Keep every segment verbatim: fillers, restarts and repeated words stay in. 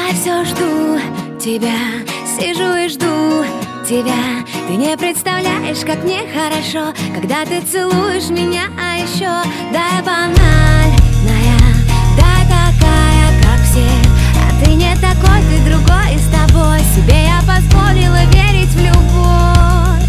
Я все жду тебя, сижу и жду тебя. Ты не представляешь, как мне хорошо, когда ты целуешь меня, а еще дай банальная, дай такая, как все. А ты не такой, ты другой, и с тобой себе я позволила верить в любовь.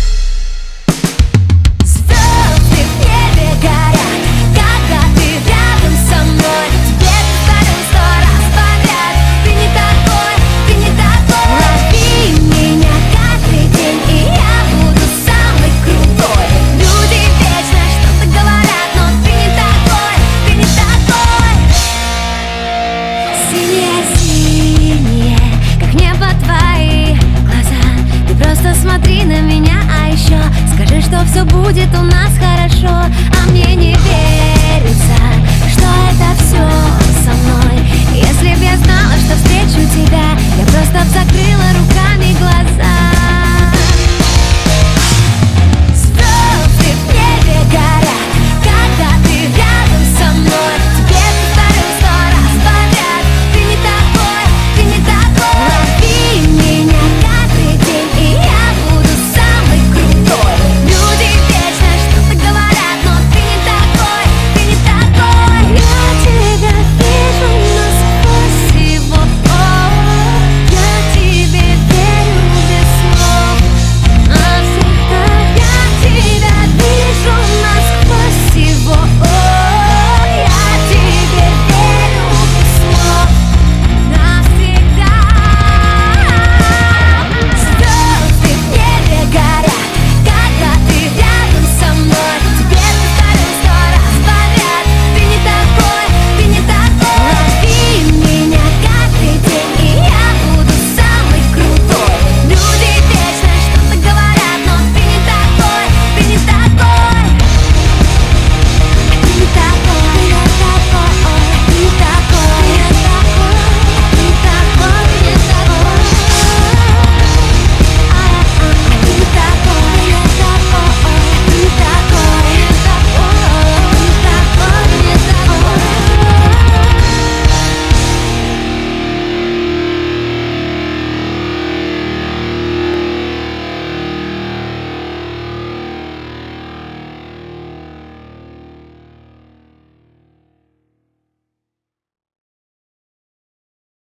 Звезды в небе горят, когда ты рядом со мной. Тебе повторю сто раз подряд: ты не такой, ты не такой. Лови меня каждый день, и я буду самый крутой. Люди вечно что-то говорят, но ты не такой, ты не такой. Синие-синие, как небо твои глаза. Ты просто смотри на меня, а еще скажи, что все будет у нас хорошо.